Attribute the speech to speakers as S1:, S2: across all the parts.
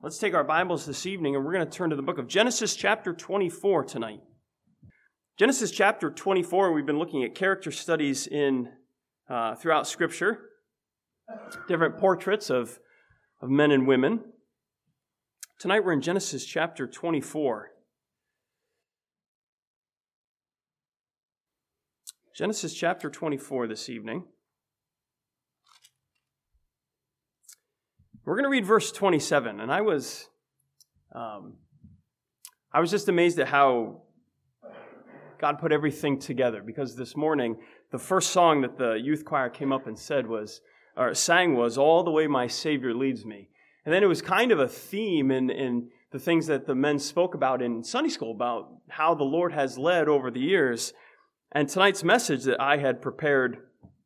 S1: Let's take our Bibles this evening and we're going to turn to the book of Genesis chapter 24 tonight. Genesis chapter 24, we've been looking at character studies in throughout Scripture, different portraits of men and women. Tonight we're in Genesis chapter 24. Genesis chapter 24 this evening. We're going to read verse 27, and I was just amazed at how God put everything together, because this morning, the first song that the youth choir came up and sang was, "All the Way My Savior Leads Me." And then it was kind of a theme in the things that the men spoke about in Sunday school, about how the Lord has led over the years. And tonight's message that I had prepared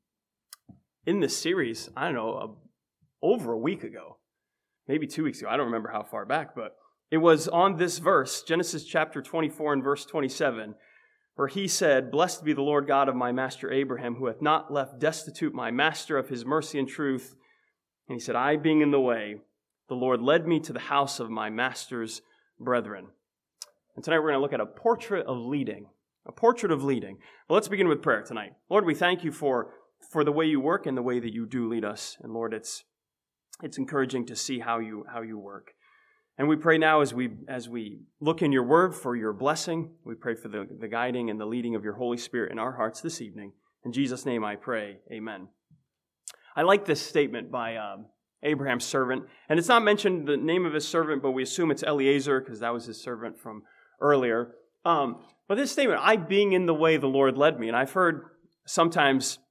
S1: in this series, over a week ago, maybe 2 weeks ago. I don't remember how far back, but it was on this verse, Genesis chapter 24 and verse 27, where he said, "Blessed be the Lord God of my master Abraham, who hath not left destitute my master of his mercy and truth." And he said, "I being in the way, the Lord led me to the house of my master's brethren." And tonight we're going to look at a portrait of leading. A portrait of leading. Well, let's begin with prayer tonight. Lord, we thank you for the way you work and the way that you do lead us. And Lord, it's encouraging to see how you work. And we pray now as we look in your word for your blessing. We pray for the guiding and the leading of your Holy Spirit in our hearts this evening. In Jesus' name I pray, amen. I like this statement by Abraham's servant. And it's not mentioned the name of his servant, but we assume it's Eliezer because that was his servant from earlier. But this statement, "I being in the way, the Lord led me." And I've heard sometimes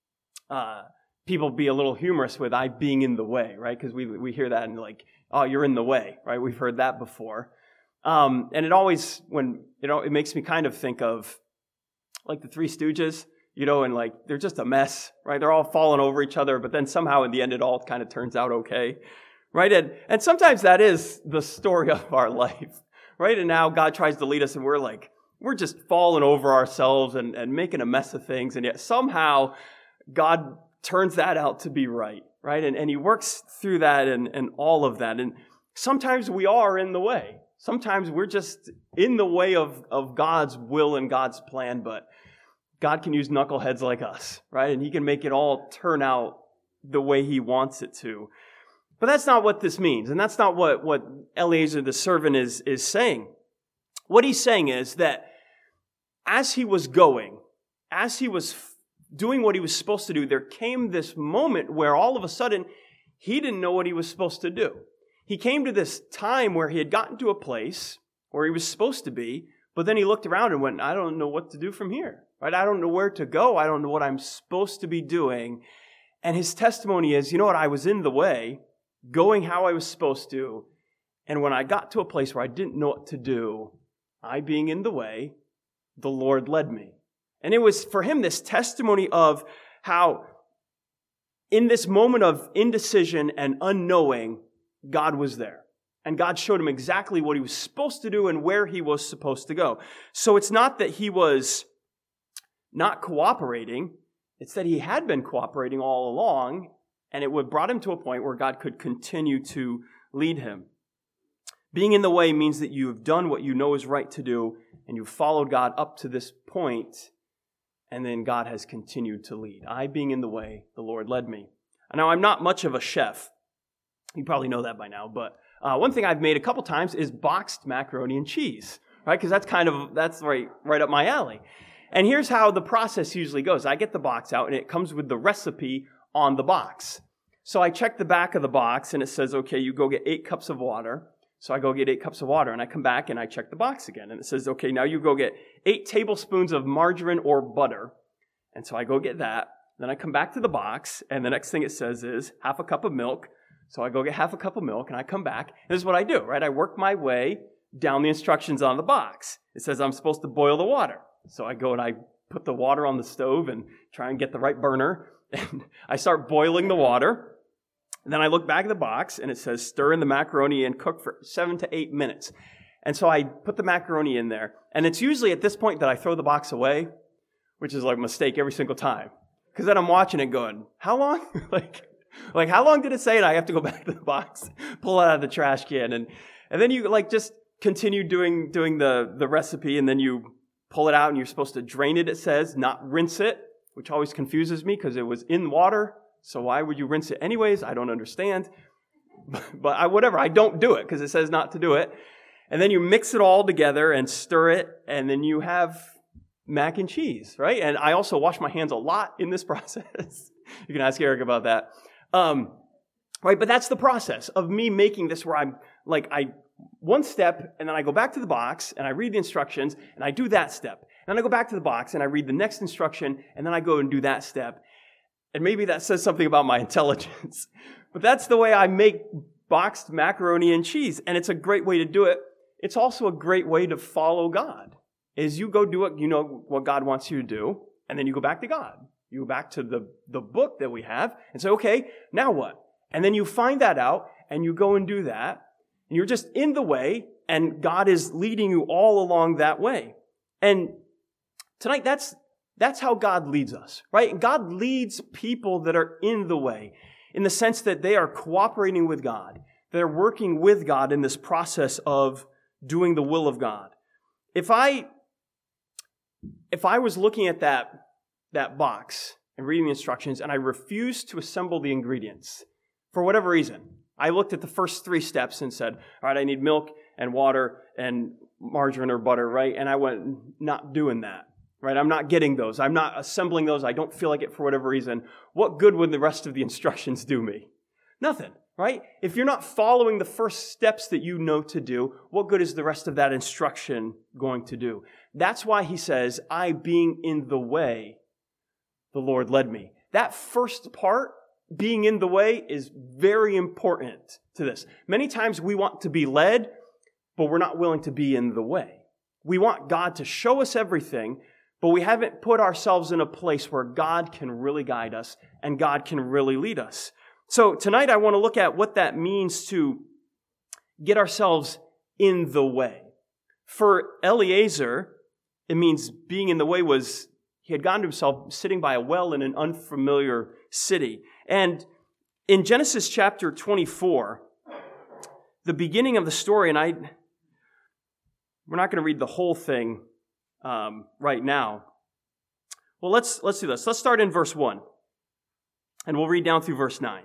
S1: people be a little humorous with "I being in the way," right? Because we hear that and like, "Oh, you're in the way," right? We've heard that before. And it always, it makes me kind of think of like the Three Stooges, and like they're just a mess, right? They're all falling over each other, but then somehow in the end it all kind of turns out okay, right? And sometimes that is the story of our life, right? And now God tries to lead us and we're just falling over ourselves and making a mess of things, and yet somehow God turns that out to be right? And he works through that and all of that. And sometimes we are in the way. Sometimes we're just in the way of God's will and God's plan, but God can use knuckleheads like us, right? And he can make it all turn out the way he wants it to. But that's not what this means. And that's not what Eliezer the servant is saying. What he's saying is that as he was doing what he was supposed to do, there came this moment where all of a sudden he didn't know what he was supposed to do. He came to this time where he had gotten to a place where he was supposed to be, but then he looked around and went, "I don't know what to do from here, right? I don't know where to go. I don't know what I'm supposed to be doing." And his testimony is, I was in the way, going how I was supposed to, and when I got to a place where I didn't know what to do, I being in the way, the Lord led me. And it was for him this testimony of how in this moment of indecision and unknowing, God was there. And God showed him exactly what he was supposed to do and where he was supposed to go. So it's not that he was not cooperating. It's that he had been cooperating all along, and it would brought him to a point where God could continue to lead him. Being in the way means that you have done what you know is right to do, and you've followed God up to this point, and then God has continued to lead. "I being in the way, the Lord led me." Now, I'm not much of a chef. You probably know that by now, but one thing I've made a couple times is boxed macaroni and cheese, right? Because that's right up my alley. And here's how the process usually goes. I get the box out, and it comes with the recipe on the box. So I check the back of the box, and it says, okay, you go get 8 cups of water. So I go get 8 cups of water, and I come back and I check the box again. And it says, okay, now you go get 8 tablespoons of margarine or butter. And so I go get that. Then I come back to the box, and the next thing it says is half a cup of milk. So I go get half a cup of milk, and I come back. And this is what I do, right? I work my way down the instructions on the box. It says I'm supposed to boil the water. So I go and I put the water on the stove and try and get the right burner. And I start boiling the water. And then I look back at the box, and it says stir in the macaroni and cook for 7 to 8 minutes. And so I put the macaroni in there. And it's usually at this point that I throw the box away, which is like a mistake every single time. Because then I'm watching it going, how long? Like, how long did it say? And I have to go back to the box, pull it out of the trash can. And then you like just continue doing the recipe, and then you pull it out and you're supposed to drain it, it says, not rinse it, which always confuses me because it was in water. So why would you rinse it anyways? I don't understand. But whatever, I don't do it because it says not to do it. And then you mix it all together and stir it, and then you have mac and cheese, right? And I also wash my hands a lot in this process. You can ask Eric about that. Right, but that's the process of me making this where I'm like, one step, and then I go back to the box, and I read the instructions, and I do that step. And then I go back to the box, and I read the next instruction, and then I go and do that step. And maybe that says something about my intelligence. But that's the way I make boxed macaroni and cheese, and it's a great way to do it. It's also a great way to follow God, is you go do what God wants you to do, and then you go back to God. You go back to the book that we have and say, okay, now what? And then you find that out, and you go and do that, and you're just in the way, and God is leading you all along that way. And tonight, that's how God leads us, right? And God leads people that are in the way, in the sense that they are cooperating with God. They're working with God in this process of doing the will of God. If I was looking at that box and reading the instructions, and I refused to assemble the ingredients for whatever reason, I looked at the first 3 steps and said, all right, I need milk and water and margarine or butter, right? And I went, not doing that, right? I'm not getting those. I'm not assembling those. I don't feel like it for whatever reason. What good would the rest of the instructions do me? Nothing, right? If you're not following the first steps that you know to do, what good is the rest of that instruction going to do? That's why he says, I being in the way, the Lord led me. That first part, being in the way, is very important to this. Many times we want to be led, but we're not willing to be in the way. We want God to show us everything, but we haven't put ourselves in a place where God can really guide us and God can really lead us. So tonight I want to look at what that means to get ourselves in the way. For Eliezer, it means being in the way was he had gotten himself sitting by a well in an unfamiliar city. And in Genesis chapter 24, the beginning of the story, and we're not going to read the whole thing right now. Well, let's do this. Let's start in verse 1, and we'll read down through verse 9.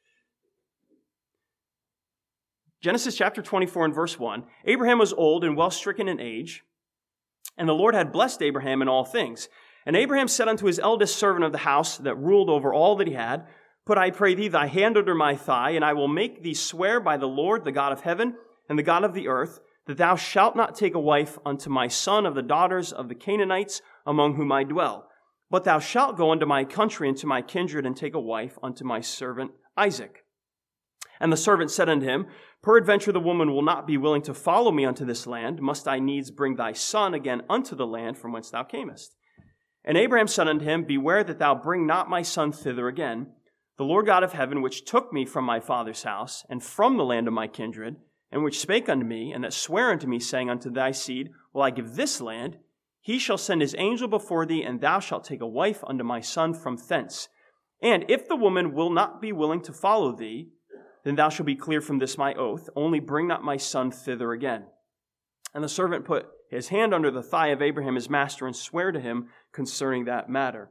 S1: Genesis chapter 24 and verse 1, Abraham was old and well stricken in age, and the Lord had blessed Abraham in all things. And Abraham said unto his eldest servant of the house that ruled over all that he had, Put, I pray thee, thy hand under my thigh, and I will make thee swear by the Lord, the God of heaven, and the God of the earth, that thou shalt not take a wife unto my son of the daughters of the Canaanites, among whom I dwell. But thou shalt go unto my country and to my kindred, and take a wife unto my servant Isaac. And the servant said unto him, Peradventure the woman will not be willing to follow me unto this land. Must I needs bring thy son again unto the land from whence thou camest? And Abraham said unto him, Beware that thou bring not my son thither again. The Lord God of heaven, which took me from my father's house, and from the land of my kindred, and which spake unto me, and that sware unto me, saying, Unto thy seed will I give this land, he shall send his angel before thee, and thou shalt take a wife unto my son from thence. And if the woman will not be willing to follow thee, then thou shalt be clear from this my oath, only bring not my son thither again. And the servant put his hand under the thigh of Abraham his master, and sware to him concerning that matter.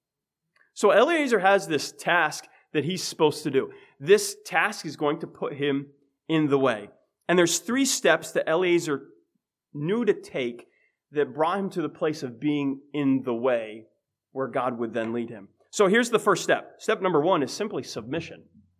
S1: So Eliezer has this task that he's supposed to do. This task is going to put him in the way. And there's 3 steps that Eliezer knew to take that brought him to the place of being in the way where God would then lead him. So here's the first step. Step number 1 is simply submission.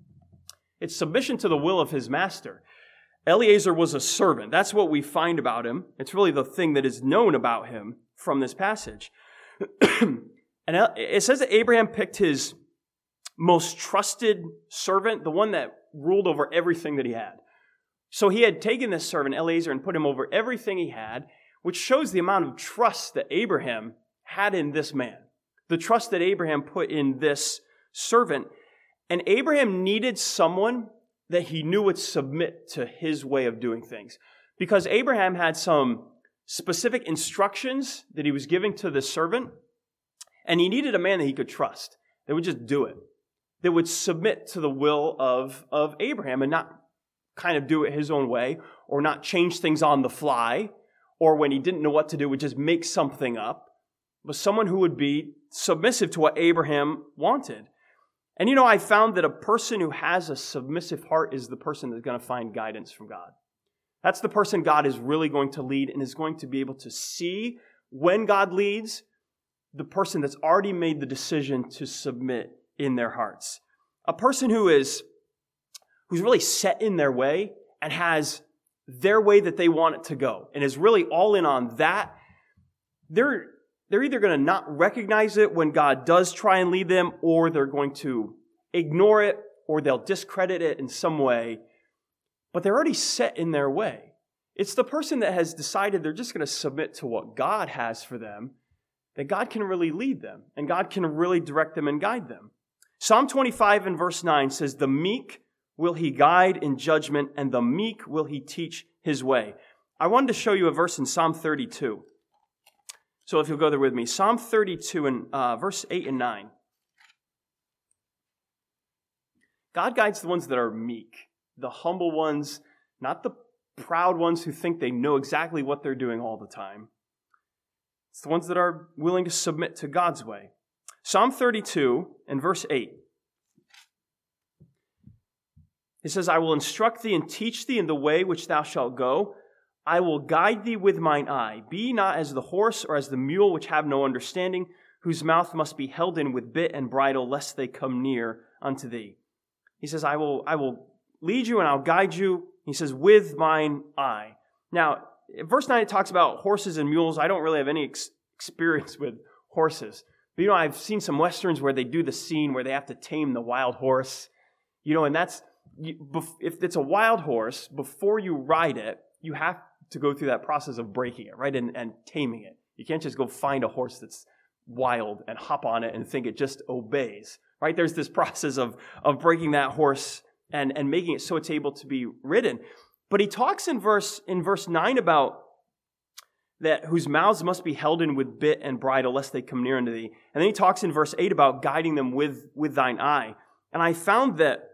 S1: It's submission to the will of his master. Eliezer was a servant. That's what we find about him. It's really the thing that is known about him from this passage. And it says that Abraham picked his most trusted servant, the one that ruled over everything that he had. So he had taken this servant, Eliezer, and put him over everything he had, which shows the amount of trust that Abraham had in this man. The trust that Abraham put in this servant. And Abraham needed someone that he knew would submit to his way of doing things. Because Abraham had some specific instructions that he was giving to the servant, and he needed a man that he could trust, that would just do it, that would submit to the will of Abraham and not kind of do it his own way, or not change things on the fly, or when he didn't know what to do, would just make something up, but someone who would be submissive to what Abraham wanted. And I found that a person who has a submissive heart is the person that's going to find guidance from God. That's the person God is really going to lead and is going to be able to see when God leads the person that's already made the decision to submit in their hearts. A person who's really set in their way and has their way that they want it to go and is really all in on that, they're either going to not recognize it when God does try and lead them, or they're going to ignore it, or they'll discredit it in some way. But they're already set in their way. It's the person that has decided they're just going to submit to what God has for them, that God can really lead them, and God can really direct them and guide them. Psalm 25 and verse 9 says, "The meek will he guide in judgment, and the meek will he teach his way." I wanted to show you a verse in Psalm 32. So if you'll go there with me, Psalm 32 and verse 8 and 9. God guides the ones that are meek, the humble ones, not the proud ones who think they know exactly what they're doing all the time. It's the ones that are willing to submit to God's way. Psalm 32 and verse 8. It says, "I will instruct thee and teach thee in the way which thou shalt go. I will guide thee with mine eye. Be not as the horse or as the mule which have no understanding, whose mouth must be held in with bit and bridle, lest they come near unto thee." He says, I will lead you and I'll guide you. He says, with mine eye. Now, in verse 9, it talks about horses and mules. I don't really have any experience with horses. But, I've seen some Westerns where they do the scene where they have to tame the wild horse. And that's, if it's a wild horse, before you ride it, you have to go through that process of breaking it, right, and taming it. You can't just go find a horse that's wild and hop on it and think it just obeys, right? There's this process of breaking that horse and making it so it's able to be ridden. But he talks in verse 9 about that whose mouths must be held in with bit and bridle, lest they come near unto thee. And then he talks in verse 8 about guiding them with thine eye. And I found that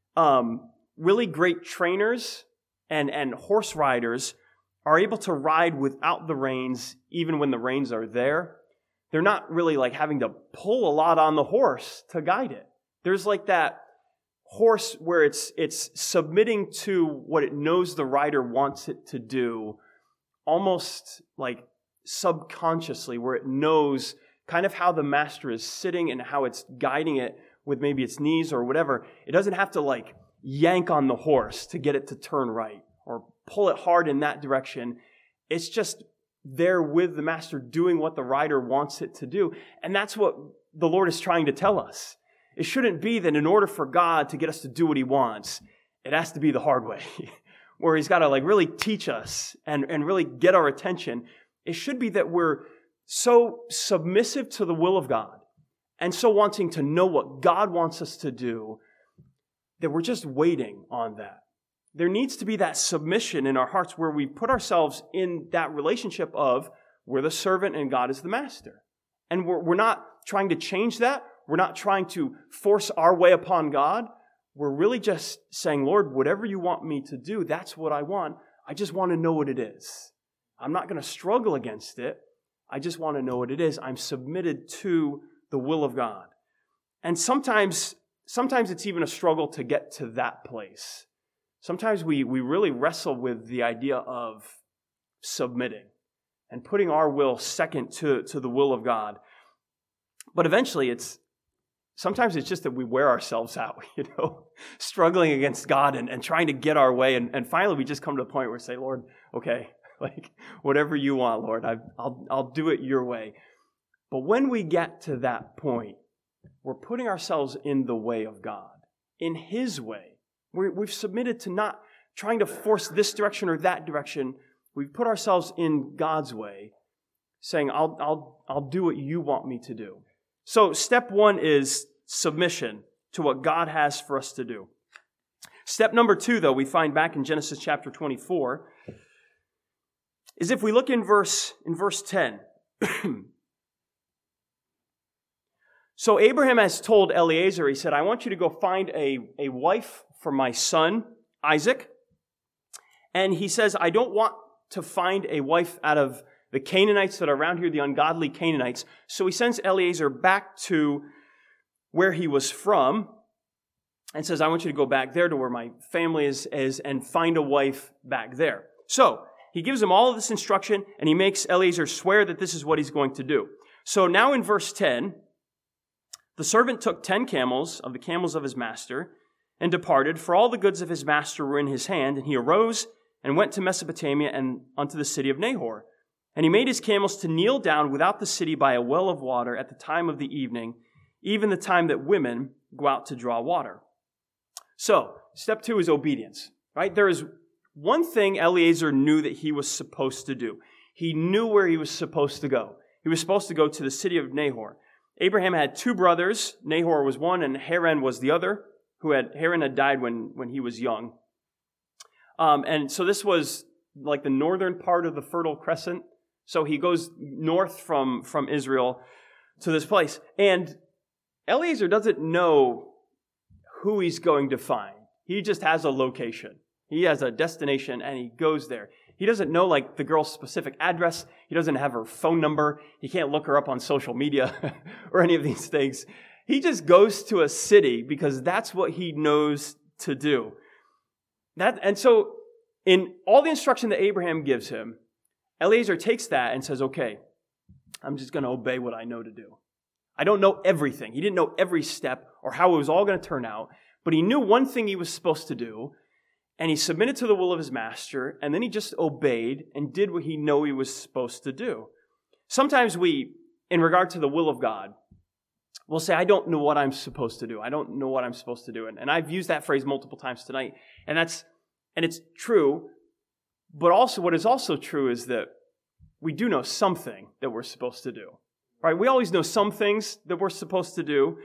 S1: really great trainers and horse riders are able to ride without the reins, even when the reins are there. They're not really like having to pull a lot on the horse to guide it. There's like that horse where it's submitting to what it knows the rider wants it to do, almost like subconsciously, where it knows kind of how the master is sitting and how it's guiding it with maybe its knees or whatever. It doesn't have to like yank on the horse to get it to turn right or pull it hard in that direction. It's just there with the master doing what the rider wants it to do. And that's what the Lord is trying to tell us. It shouldn't be that in order for God to get us to do what he wants, it has to be the hard way, where he's got to like really teach us and really get our attention. It should be that we're so submissive to the will of God and so wanting to know what God wants us to do that we're just waiting on that. There needs to be that submission in our hearts where we put ourselves in that relationship of we're the servant and God is the master. And we're not trying to change that. We're not trying to force our way upon God. We're really just saying, Lord, whatever you want me to do, that's what I want. I just want to know what it is. I'm not going to struggle against it. I just want to know what it is. I'm submitted to the will of God. And sometimes it's even a struggle to get to that place. Sometimes we really wrestle with the idea of submitting and putting our will second to the will of God. But eventually sometimes it's just that we wear ourselves out, struggling against God and trying to get our way. And finally we just come to a point where we say, Lord, okay, like whatever you want, Lord, I'll do it your way. But when we get to that point, we're putting ourselves in the way of God, in his way. We've submitted to not trying to force this direction or that direction. We've put ourselves in God's way, saying, I'll do what you want me to do. So step 1 is submission to what God has for us to do. Step number 2, though, we find back in Genesis chapter 24, is if we look in verse 10. So Abraham has told Eliezer, he said, I want you to go find a wife for my son, Isaac. And he says, I don't want to find a wife out of the Canaanites that are around here, the ungodly Canaanites. So he sends Eliezer back to where he was from and says, I want you to go back there to where my family is and find a wife back there. So he gives him all of this instruction, and he makes Eliezer swear that this is what he's going to do. So now in verse 10, the servant took 10 camels of the camels of his master and departed, for all the goods of his master were in his hand, and he arose and went to Mesopotamia and unto the city of Nahor. And he made his camels to kneel down without the city by a well of water at the time of the evening, even the time that women go out to draw water. So, step 2 is obedience, right? There is one thing Eliezer knew that he was supposed to do. He knew where he was supposed to go. He was supposed to go to the city of Nahor. Abraham had 2 brothers. Nahor was one and Haran was the other. Haran had died when he was young. And so this was like the northern part of the Fertile Crescent. So he goes north from Israel to this place. And Eliezer doesn't know who he's going to find. He just has a location. He has a destination and he goes there. He doesn't know like the girl's specific address. He doesn't have her phone number. He can't look her up on social media or any of these things. He just goes to a city because that's what he knows to do. And so in all the instruction that Abraham gives him, Eliezer takes that and says, okay, I'm just going to obey what I know to do. I don't know everything. He didn't know every step or how it was all going to turn out, but he knew one thing he was supposed to do, and he submitted to the will of his master, and then he just obeyed and did what he knew he was supposed to do. Sometimes we, in regard to the will of God, will say, I don't know what I'm supposed to do. I don't know what I'm supposed to do. And I've used that phrase multiple times tonight, and it's true, but also what is also true is that we do know something that we're supposed to do. Right? We always know some things that we're supposed to do.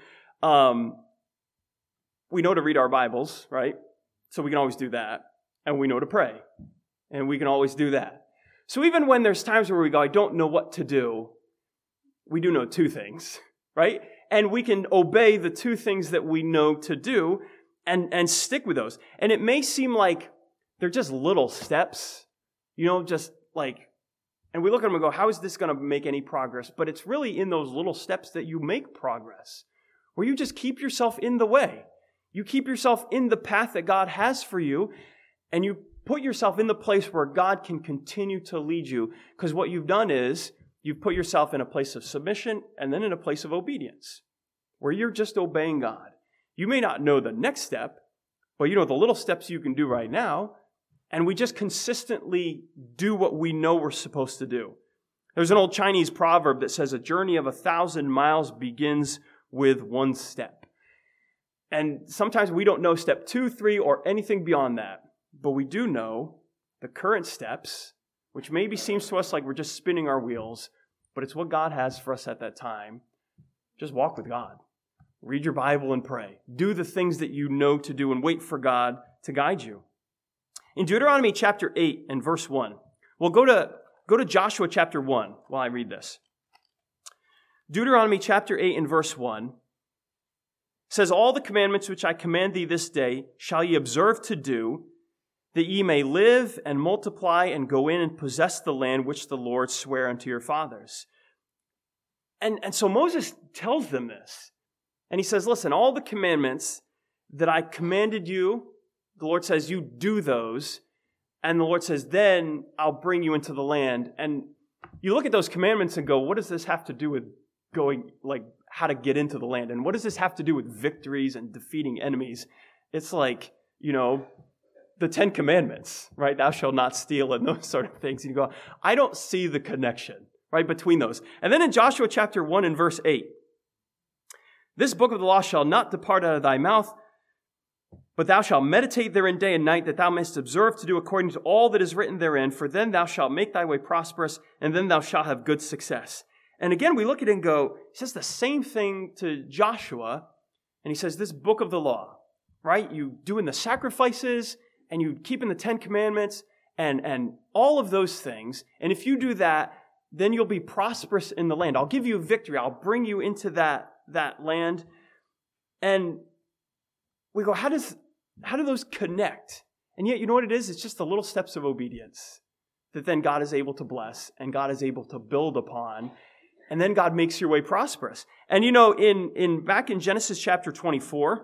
S1: We know to read our Bibles, right? So we can always do that. And we know to pray. And we can always do that. So even when there's times where we go, I don't know what to do, we do know 2 things, right? And we can obey the 2 things that we know to do and stick with those. And it may seem like they're just little steps, just like, and we look at them and go, how is this going to make any progress? But it's really in those little steps that you make progress, where you just keep yourself in the way. You keep yourself in the path that God has for you, and you put yourself in the place where God can continue to lead you. Because what you've done is you've put yourself in a place of submission and then in a place of obedience, where you're just obeying God. You may not know the next step, but you know the little steps you can do right now. And we just consistently do what we know we're supposed to do. There's an old Chinese proverb that says, a journey of 1,000 miles begins with 1 step. And sometimes we don't know step 2, 3, or anything beyond that. But we do know the current steps, which maybe seems to us like we're just spinning our wheels, but it's what God has for us at that time. Just walk with God. Read your Bible and pray. Do the things that you know to do and wait for God to guide you. In Deuteronomy chapter 8 and verse 1, we'll go to Joshua chapter 1 while I read this. Deuteronomy chapter 8 and verse 1 says, all the commandments which I command thee this day shall ye observe to do, that ye may live and multiply and go in and possess the land which the Lord sware unto your fathers. And so Moses tells them this. And he says, listen, all the commandments that I commanded you, the Lord says, you do those. And the Lord says, then I'll bring you into the land. And you look at those commandments and go, what does this have to do with going, like, how to get into the land? And what does this have to do with victories and defeating enemies? It's like, the 10 Commandments, right? Thou shalt not steal and those sort of things. And you go, I don't see the connection, right, between those. And then in Joshua chapter 1 and verse 8, this book of the law shall not depart out of thy mouth, but thou shalt meditate therein day and night, that thou mayest observe to do according to all that is written therein, for then thou shalt make thy way prosperous, and then thou shalt have good success. And again, we look at it and go, he says the same thing to Joshua, and he says this book of the law, right? You doing the sacrifices, and you keeping the 10 Commandments, and all of those things. And if you do that, then you'll be prosperous in the land. I'll give you victory. I'll bring you into that that land. And we go, how do those connect? And yet, you know what it is? It's just the little steps of obedience that then God is able to bless and God is able to build upon. And then God makes your way prosperous. And you know, back in Genesis chapter 24,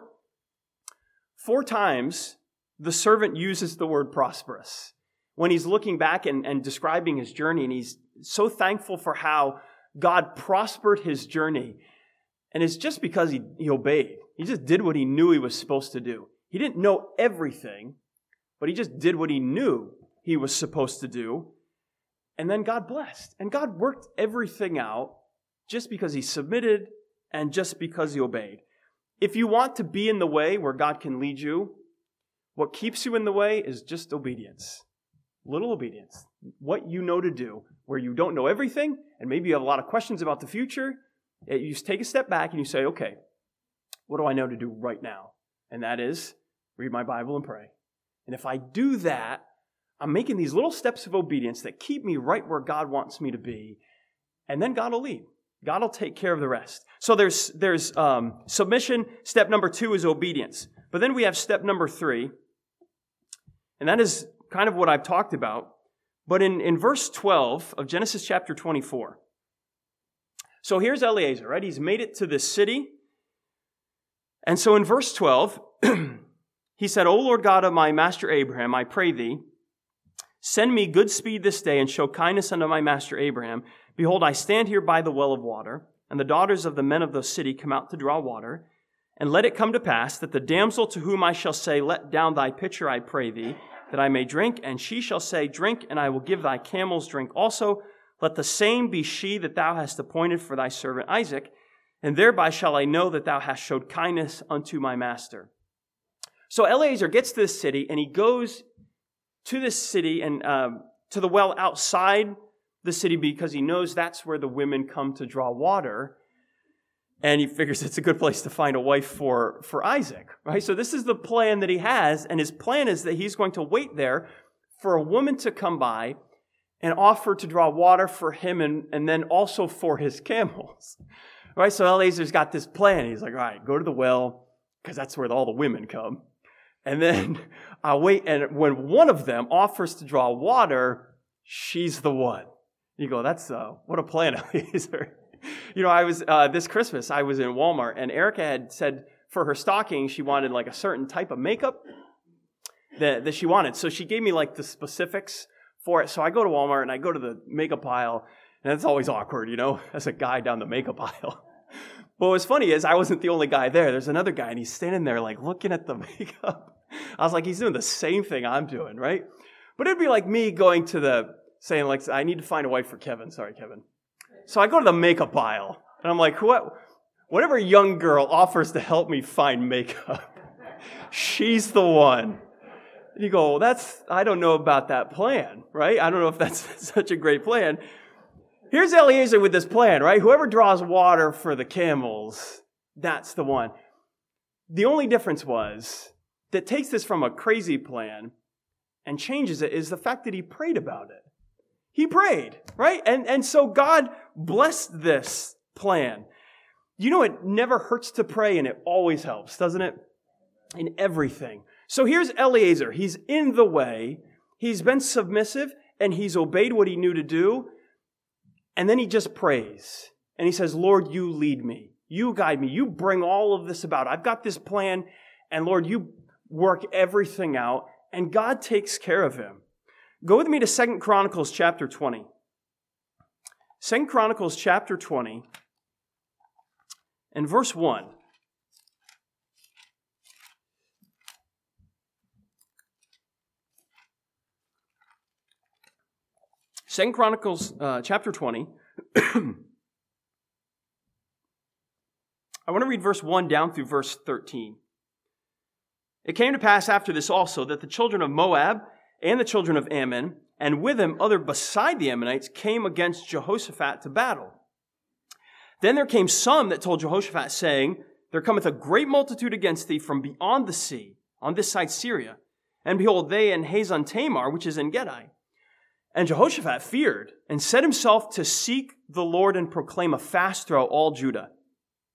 S1: 4 times the servant uses the word prosperous when he's looking back and describing his journey. And he's so thankful for how God prospered his journey. And it's just because he obeyed. He just did what he knew he was supposed to do. He didn't know everything, but he just did what he knew he was supposed to do. And then God blessed. And God worked everything out just because he submitted and just because he obeyed. If you want to be in the way where God can lead you, what keeps you in the way is just obedience. Little obedience. What you know to do, where you don't know everything, and maybe you have a lot of questions about the future, you just take a step back and you say, okay, what do I know to do right now? And that is read my Bible and pray. And if I do that, I'm making these little steps of obedience that keep me right where God wants me to be. And then God will lead. God will take care of the rest. So there's submission. Step number 2 is obedience. But then we have step number 3. And that is kind of what I've talked about. But in verse 12 of Genesis chapter 24. So here's Eliezer, right? He's made it to this city. And so in verse 12, he said, O Lord God of my master Abraham, I pray thee, send me good speed this day and show kindness unto my master Abraham. Behold, I stand here by the well of water, and the daughters of the men of the city come out to draw water. And let it come to pass that the damsel to whom I shall say, let down thy pitcher, I pray thee, that I may drink. And she shall say, drink, and I will give thy camels drink also. Let the same be she that thou hast appointed for thy servant Isaac. And thereby shall I know that thou hast showed kindness unto my master. So Eliezer gets to this city, and he goes to this city and to the well outside the city because he knows that's where the women come to draw water. And he figures it's a good place to find a wife for Isaac, right? So this is the plan that he has, and his plan is that he's going to wait there for a woman to come by and offer to draw water for him and then also for his camels, right? So Eliezer's got this plan. He's like, all right, go to the well because that's where all the women come. And then I'll wait, and when one of them offers to draw water, she's the one. You go, that's what a plan, Eliezer. You know, I was this Christmas, I was in Walmart, and Erica had said for her stocking, she wanted like a certain type of makeup that she wanted. So she gave me like the specifics for it. So I go to Walmart, and I go to the makeup aisle, and it's always awkward, you know, as a guy down the makeup aisle. But what's funny is I wasn't the only guy there. There's another guy, and he's standing there like looking at the makeup. I was like, he's doing the same thing I'm doing, right? But it'd be like me going to saying like, I need to find a wife for Kevin. Sorry, Kevin. So I go to the makeup aisle, and I'm like, whatever young girl offers to help me find makeup, she's the one. And you go, I don't know about that plan, right? I don't know if that's such a great plan. Here's Eliezer with this plan, right? Whoever draws water for the camels, that's the one. The only difference was that takes this from a crazy plan and changes it is the fact that he prayed about it. He prayed, right? And so God blessed this plan. You know, it never hurts to pray, and it always helps, doesn't it? In everything. So here's Eliezer. He's in the way. He's been submissive, and he's obeyed what he knew to do. And then he just prays. And he says, Lord, you lead me. You guide me. You bring all of this about. I've got this plan, and Lord, you work everything out. And God takes care of him. Go with me to 2 Chronicles chapter 20. 2 Chronicles chapter 20 and verse 1. Second Chronicles chapter 20. I want to read verse 1 down through verse 13. It came to pass after this also that the children of Moab and the children of Ammon, and with them other beside the Ammonites, came against Jehoshaphat to battle. Then there came some that told Jehoshaphat, saying, There cometh a great multitude against thee from beyond the sea, on this side Syria. And behold, they in Hazon Tamar, which is in Gedi. And Jehoshaphat feared, and set himself to seek the Lord and proclaim a fast throughout all Judah.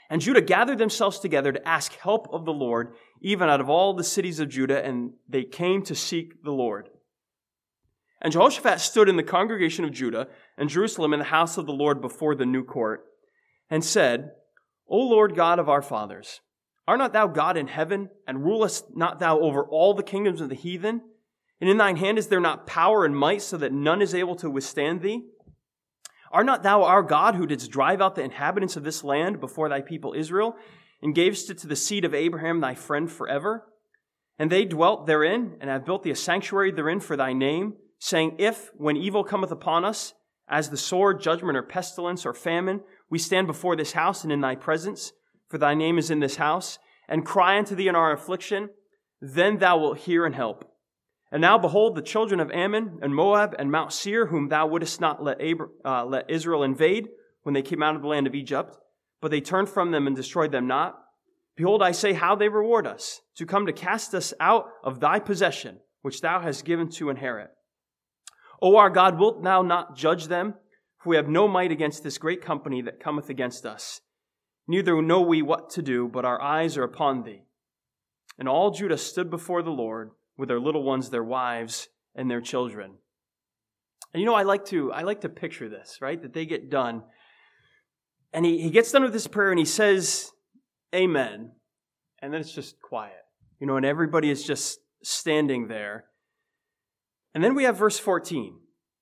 S1: And Judah gathered themselves together to ask help of the Lord, even out of all the cities of Judah, and they came to seek the Lord. And Jehoshaphat stood in the congregation of Judah and Jerusalem in the house of the Lord before the new court, and said, O Lord God of our fathers, art not thou God in heaven, and rulest not thou over all the kingdoms of the heathen? And in thine hand is there not power and might, so that none is able to withstand thee? Art not thou our God, who didst drive out the inhabitants of this land before thy people Israel, and gavest it to the seed of Abraham thy friend forever? And they dwelt therein, and have built thee a sanctuary therein for thy name, saying, If, when evil cometh upon us, as the sword, judgment, or pestilence, or famine, we stand before this house and in thy presence, for thy name is in this house, and cry unto thee in our affliction, then thou wilt hear and help. And now behold, the children of Ammon and Moab and Mount Seir, whom thou wouldest not let Israel invade when they came out of the land of Egypt, but they turned from them and destroyed them not. Behold, I say how they reward us, to come to cast us out of thy possession, which thou hast given to inherit. O our God, wilt thou not judge them? For we have no might against this great company that cometh against us. Neither know we what to do, but our eyes are upon thee. And all Judah stood before the Lord, with their little ones, their wives, and their children. And I like to picture this, right? That they get done. And he gets done with this prayer and he says, Amen. And then it's just quiet. And everybody is just standing there. And then we have verse 14.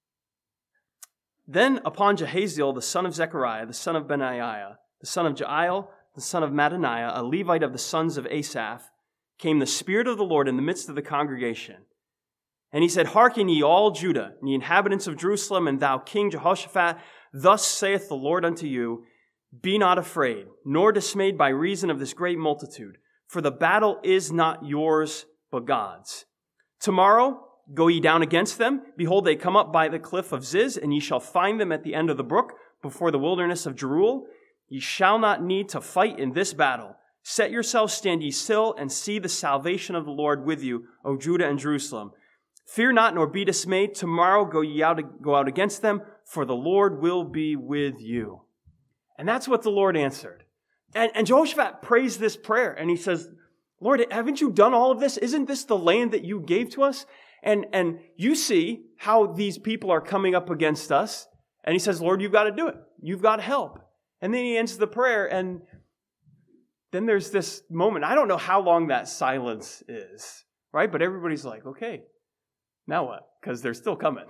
S1: Then upon Jahaziel, the son of Zechariah, the son of Benaiah, the son of Jael, the son of Mattaniah, a Levite of the sons of Asaph, came the Spirit of the Lord in the midst of the congregation. And he said, Hearken ye all Judah, and ye inhabitants of Jerusalem, and thou King Jehoshaphat, thus saith the Lord unto you, Be not afraid, nor dismayed by reason of this great multitude, for the battle is not yours, but God's. Tomorrow go ye down against them. Behold, they come up by the cliff of Ziz, and ye shall find them at the end of the brook, before the wilderness of Jeruel. Ye shall not need to fight in this battle. Set yourselves, stand ye still, and see the salvation of the Lord with you, O Judah and Jerusalem. Fear not, nor be dismayed. Tomorrow go out against them, for the Lord will be with you. And that's what the Lord answered. And Jehoshaphat prays this prayer, and he says, Lord, haven't you done all of this? Isn't this the land that you gave to us? And you see how these people are coming up against us. And he says, Lord, you've got to do it. You've got to help. And then he ends the prayer, and then there's this moment. I don't know how long that silence is, right? But everybody's like, okay, now what? Because they're still coming.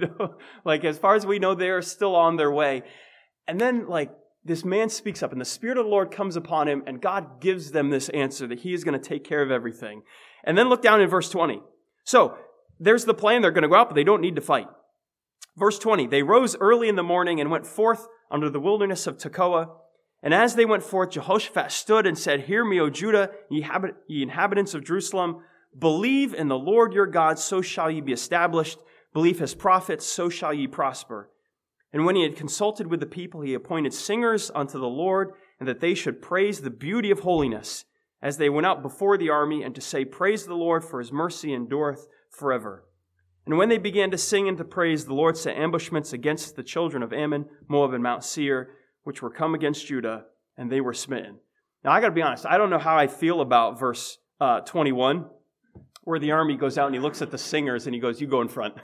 S1: As far as we know, they're still on their way. And then this man speaks up, and the Spirit of the Lord comes upon him, and God gives them this answer that he is going to take care of everything. And then look down in verse 20. So there's the plan. They're going to go out, but they don't need to fight. Verse 20, they rose early in the morning and went forth under the wilderness of Tekoa. And as they went forth, Jehoshaphat stood and said, Hear me, O Judah, ye inhabitants of Jerusalem. Believe in the Lord your God, so shall ye be established. Believe his prophets, so shall ye prosper. And when he had consulted with the people, he appointed singers unto the Lord, and that they should praise the beauty of holiness, as they went out before the army, and to say, Praise the Lord, for his mercy endureth forever. And when they began to sing and to praise, the Lord set ambushments against the children of Ammon, Moab, and Mount Seir, which were come against Judah, and they were smitten. Now, I got to be honest, I don't know how I feel about verse 21, where the army goes out and he looks at the singers and he goes, You go in front.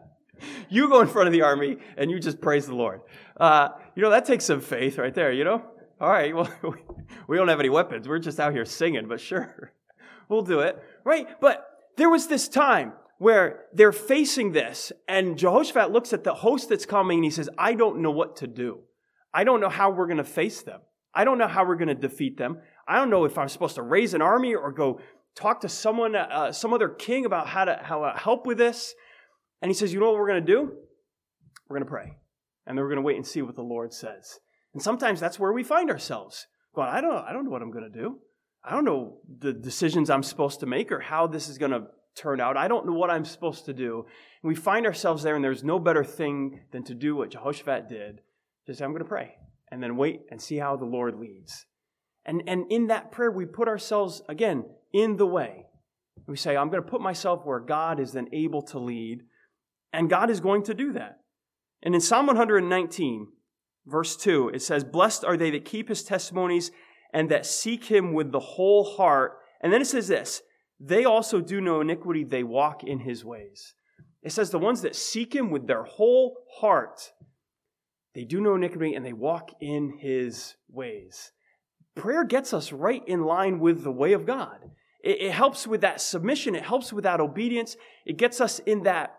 S1: You go in front of the army and you just praise the Lord. That takes some faith right there, All right, well, we don't have any weapons. We're just out here singing, but sure, we'll do it, right? But there was this time where they're facing this, and Jehoshaphat looks at the host that's coming and he says, I don't know what to do. I don't know how we're going to face them. I don't know how we're going to defeat them. I don't know if I'm supposed to raise an army or go talk to someone, some other king about how to help with this. And he says, you know what we're going to do? We're going to pray. And then we're going to wait and see what the Lord says. And sometimes that's where we find ourselves. Going, I don't know what I'm going to do. I don't know the decisions I'm supposed to make or how this is going to turn out. I don't know what I'm supposed to do. And we find ourselves there, and there's no better thing than to do what Jehoshaphat did. Just say, I'm going to pray. And then wait and see how the Lord leads. And in that prayer, we put ourselves, again, in the way. We say, I'm going to put myself where God is then able to lead. And God is going to do that. And in Psalm 119, verse 2, it says, Blessed are they that keep his testimonies and that seek him with the whole heart. And then it says this, they also do no iniquity, they walk in his ways. It says the ones that seek him with their whole heart, they do no iniquity and they walk in his ways. Prayer gets us right in line with the way of God. It helps with that submission. It helps with that obedience. It gets us in that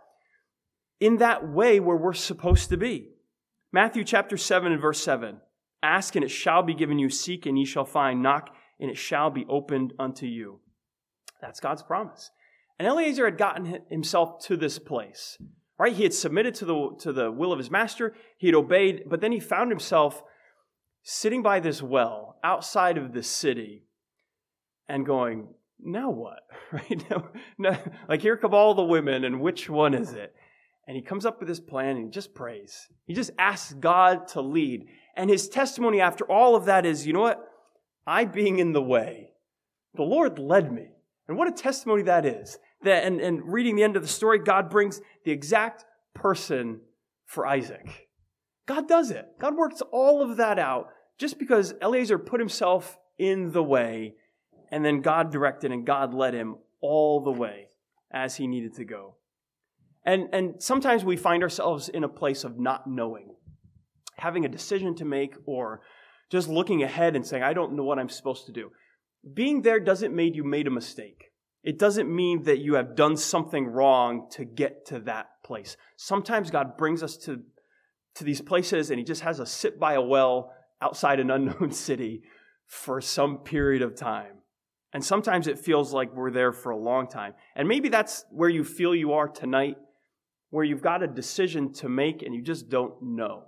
S1: way where we're supposed to be. Matthew chapter 7 and verse 7. Ask and it shall be given you. Seek and ye shall find. Knock and it shall be opened unto you. That's God's promise. And Eliezer had gotten himself to this place, right? He had submitted to the will of his master. He had obeyed, but then he found himself sitting by this well outside of the city and going, now what? Right? No, like here come all the women and which one is it? And he comes up with this plan and he just prays. He just asks God to lead. And his testimony after all of that is, you know what? I being in the way, the Lord led me. And what a testimony that is. That and reading the end of the story, God brings the exact person for Isaac. God does it. God works all of that out just because Eliezer put himself in the way, and then God directed and God led him all the way as he needed to go. And sometimes we find ourselves in a place of not knowing, having a decision to make, or just looking ahead and saying, I don't know what I'm supposed to do. Being there doesn't mean you made a mistake. It doesn't mean that you have done something wrong to get to that place. Sometimes God brings us to these places and he just has us sit by a well outside an unknown city for some period of time. And sometimes it feels like we're there for a long time. And maybe that's where you feel you are tonight, where you've got a decision to make and you just don't know.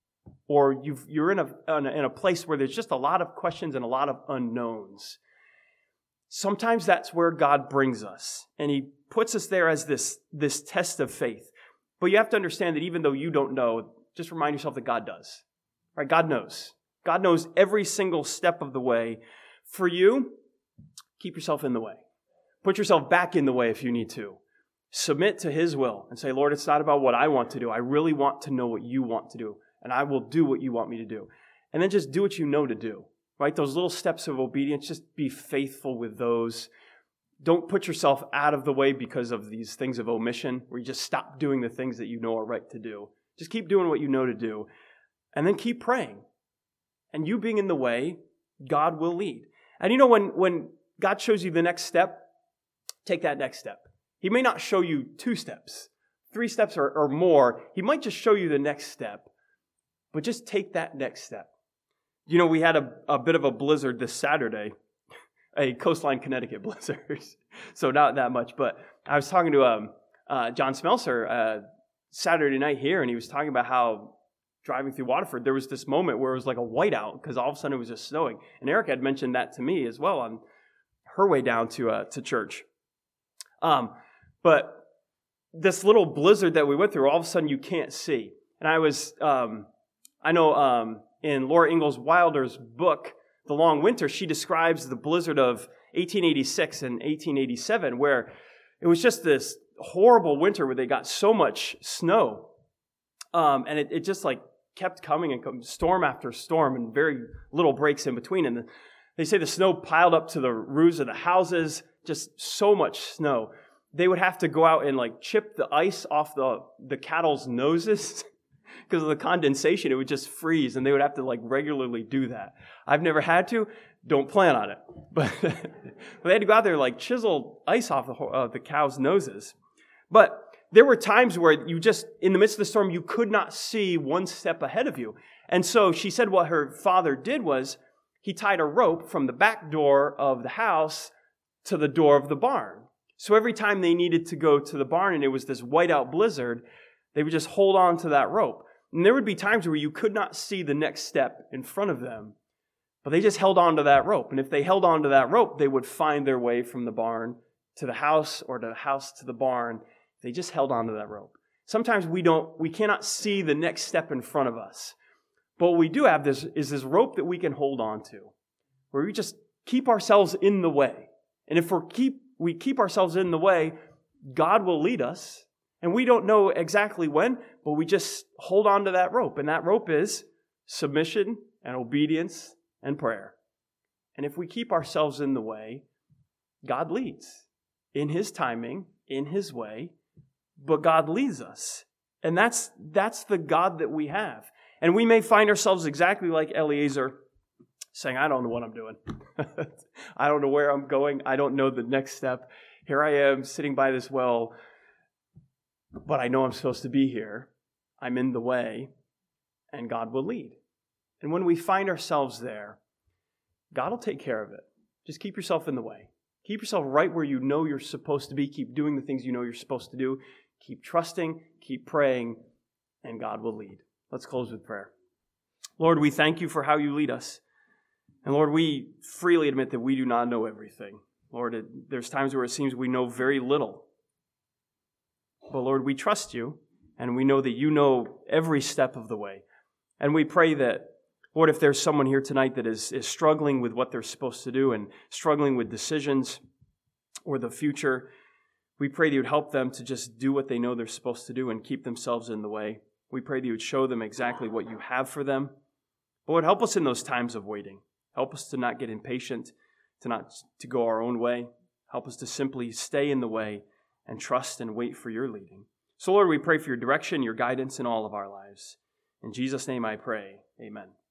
S1: Or you're in a place where there's just a lot of questions and a lot of unknowns. Sometimes that's where God brings us, and he puts us there as this test of faith. But you have to understand that even though you don't know, just remind yourself that God does. Right? God knows. God knows every single step of the way. For you, keep yourself in the way. Put yourself back in the way if you need to. Submit to his will and say, Lord, it's not about what I want to do. I really want to know what you want to do, and I will do what you want me to do. And then just do what you know to do. Right? Those little steps of obedience, just be faithful with those. Don't put yourself out of the way because of these things of omission, where you just stop doing the things that you know are right to do. Just keep doing what you know to do. And then keep praying. And you being in the way, God will lead. And you know, when God shows you the next step, take that next step. He may not show you 2 steps, 3 steps or more. He might just show you the next step. But just take that next step. You know, we had a bit of a blizzard this Saturday, a Coastline Connecticut blizzard, so not that much. But I was talking to John Smelser Saturday night here, and he was talking about how driving through Waterford, there was this moment where it was like a whiteout because all of a sudden it was just snowing. And Erica had mentioned that to me as well on her way down to church. But this little blizzard that we went through, all of a sudden you can't see. And I was, in Laura Ingalls Wilder's book, The Long Winter, she describes the blizzard of 1886 and 1887, where it was just this horrible winter where they got so much snow. And it just like kept coming and storm after storm and very little breaks in between. And they say the snow piled up to the roofs of the houses, just so much snow. They would have to go out and like chip the ice off the cattle's noses. Because of the condensation, it would just freeze, and they would have to like regularly do that. I've never had to. Don't plan on it. But they had to go out there and like chisel ice off the cow's noses. But there were times where you just, in the midst of the storm, you could not see one step ahead of you. And so she said what her father did was he tied a rope from the back door of the house to the door of the barn. So every time they needed to go to the barn and it was this whiteout blizzard, they would just hold on to that rope. And there would be times where you could not see the next step in front of them, but they just held on to that rope. And if they held on to that rope, they would find their way from the barn to the house or the house to the barn. They just held on to that rope. Sometimes we cannot see the next step in front of us. But what we do have is this rope that we can hold on to, where we just keep ourselves in the way. And if we keep ourselves in the way, God will lead us. And we don't know exactly when, but we just hold on to that rope. And that rope is submission and obedience and prayer. And if we keep ourselves in the way, God leads in His timing, in His way, but God leads us. And that's the God that we have. And we may find ourselves exactly like Eliezer, saying, I don't know what I'm doing. I don't know where I'm going. I don't know the next step. Here I am sitting by this well, but I know I'm supposed to be here. I'm in the way, and God will lead. And when we find ourselves there, God will take care of it. Just keep yourself in the way. Keep yourself right where you know you're supposed to be. Keep doing the things you know you're supposed to do. Keep trusting, keep praying, and God will lead. Let's close with prayer. Lord, we thank you for how you lead us. And Lord, we freely admit that we do not know everything. Lord, there's times where it seems we know very little. But Lord, we trust you, and we know that you know every step of the way. And we pray that, Lord, if there's someone here tonight that is struggling with what they're supposed to do and struggling with decisions or the future, we pray that you would help them to just do what they know they're supposed to do and keep themselves in the way. We pray that you would show them exactly what you have for them. Lord, help us in those times of waiting. Help us to not get impatient, to go our own way. Help us to simply stay in the way and trust and wait for your leading. So, Lord, we pray for your direction, your guidance in all of our lives. In Jesus' name I pray, amen.